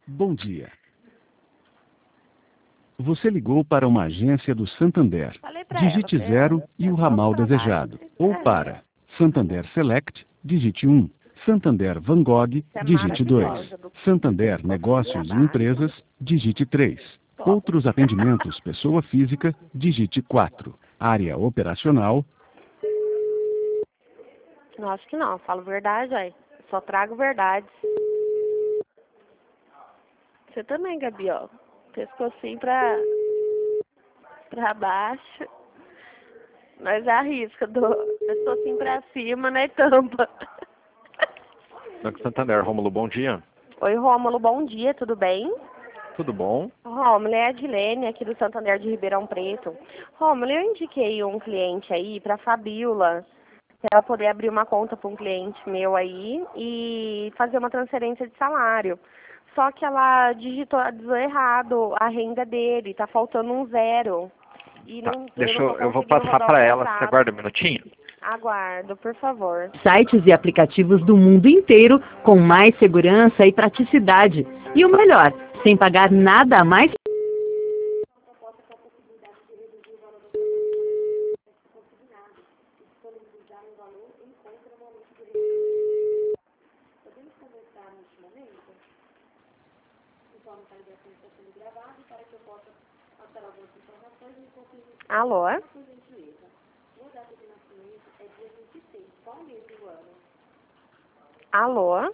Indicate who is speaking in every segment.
Speaker 1: Bom dia. Você ligou para uma agência do Santander.
Speaker 2: Falei pra
Speaker 1: Digite
Speaker 2: ela,
Speaker 1: 0 e o ramal
Speaker 2: vamos pra
Speaker 1: desejado.
Speaker 2: baixo.
Speaker 1: Ou para Santander Select, digite 1. Santander Van Gogh,
Speaker 2: é
Speaker 1: digite 2.
Speaker 2: maravilhosa, do
Speaker 1: Santander Negócios e
Speaker 2: trabalho.
Speaker 1: Empresas, digite 3.
Speaker 2: Top.
Speaker 1: Outros atendimentos pessoa física, digite 4. Área operacional.
Speaker 2: Não, acho que não, falo verdade, aí. Só trago verdades. Você também, Gabi, ó. Pescocinho pra baixo. Nós arrisca, do pescocinho pra cima, né, tampa.
Speaker 3: Banco Santander, Rômulo, bom dia.
Speaker 2: Oi, Rômulo, bom dia, tudo bem?
Speaker 3: Tudo bom?
Speaker 2: Rômulo, é a Edilene aqui do Santander de Ribeirão Preto. Rômulo, eu indiquei um cliente aí pra Fabiola, pra ela poder abrir uma conta para um cliente meu aí e fazer uma transferência de salário. Só que ela digitou errado a renda dele, tá faltando um 0. E
Speaker 3: Tá,
Speaker 2: não,
Speaker 3: eu vou
Speaker 2: conseguindo
Speaker 3: passar
Speaker 2: rodar o
Speaker 3: para ela. Você
Speaker 2: contrato.
Speaker 3: aguarda um minutinho?
Speaker 2: Aguardo, por favor.
Speaker 4: Sites e aplicativos do mundo inteiro com mais segurança e praticidade. E o melhor, sem pagar nada a mais.
Speaker 2: Alô? Alô?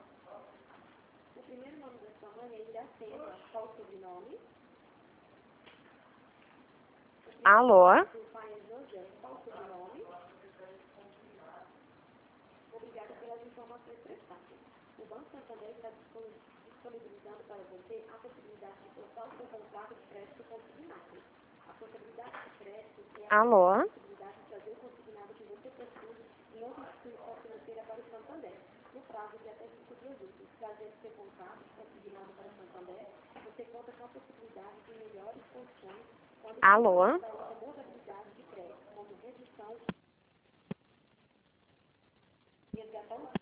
Speaker 2: Alô? Alô? Alô?